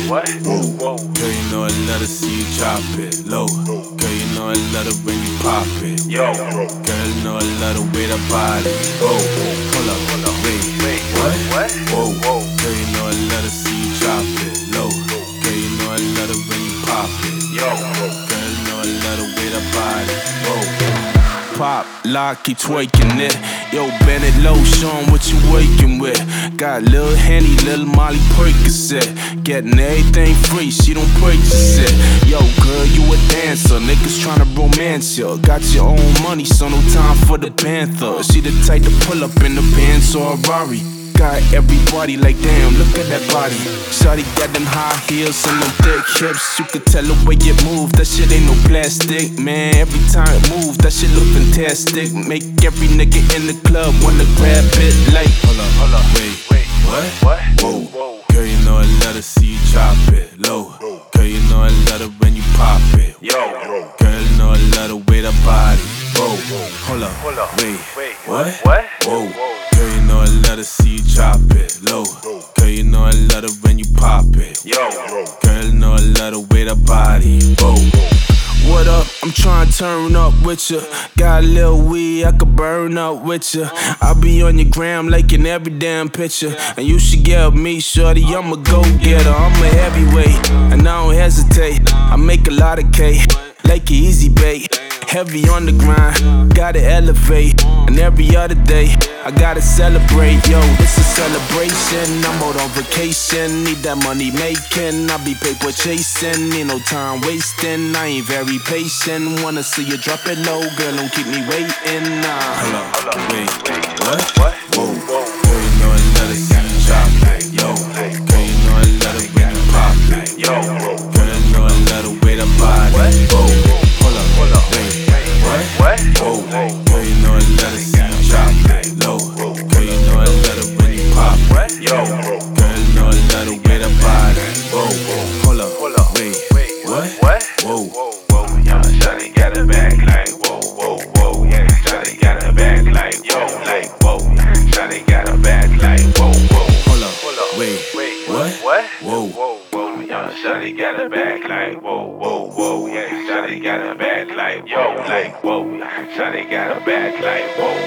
Whoa. Girl, you know I love to see you drop it low. Girl, you know I love it when you pop it. Yo. Girl, you know I love the way that body. Whoa. Hold up, wait. What? Whoa. Girl, you know I love to see you drop it low. Girl, you know I love it when you pop it. Yo. Girl, you know I love the way that body. Whoa. Pop, lock, keep twerking it. Yo, Bennett Low, show 'em what you working with. Got Lil Henny, Lil Molly Percocet. Getting everything free, she don't purchase it. Yo, girl, you a dancer, niggas tryna romance ya. Got your own money, so no time for the panther. She the type to pull up in the Benz or a Rari. Got everybody like, damn, look at that body. Shawty got them high heels and them thick hips. You could tell the way it move, that shit ain't no plastic. Man, every time it move, that shit look fantastic. Make every nigga in the club wanna grab it like, hold up, wait, what? Whoa. Girl, you know I love to see you drop it low. Girl, you know I love it when you pop it. Yo. Girl, you know I love the way that body. Whoa, hold up, wait, what? Whoa. Girl, you know I love to see you drop it low. Girl, you know I love it when you pop it. Yo. Girl, you know I love the way that body. Whoa. What up? I'm tryna turn up with ya. Got a little weed, I could burn up with ya. I'll be on your gram like in every damn picture. And you should get with me, shorty, I'm a go-getter. I'm a heavyweight, and I don't hesitate. I make a lot of cake, like an easy bake. Heavy on the grind, gotta elevate. And every other day, I gotta celebrate. Yo, it's a celebration, I'm out on vacation. Need that money making, I be paper chasing. Need no time wasting, I ain't very patient. Wanna see you drop it low, girl, don't keep me waiting. Nah. Hold up, wait, what? Whoa. Girl, you know I love to see you drop it, yo. Girl, you know I love it when you pop it, yo. Girl, you know I love the way that body. Whoa. Hold up, wait, what? Whoa. Girl, you know I love to see you drop it low. Girl, you know I love it when you pop it. Yo. Girl, you know I love the way that body. Whoa. Hold up, wait, what? Whoa. Young shawty got a back like whoa. Yeah, shawty got a back like whoa. Shawty got a back like whoa. Hold up, wait, what? Whoa. Young shawty got a back like whoa. Yeah, shawty got a back like whoa. Shawty got a back like whoa.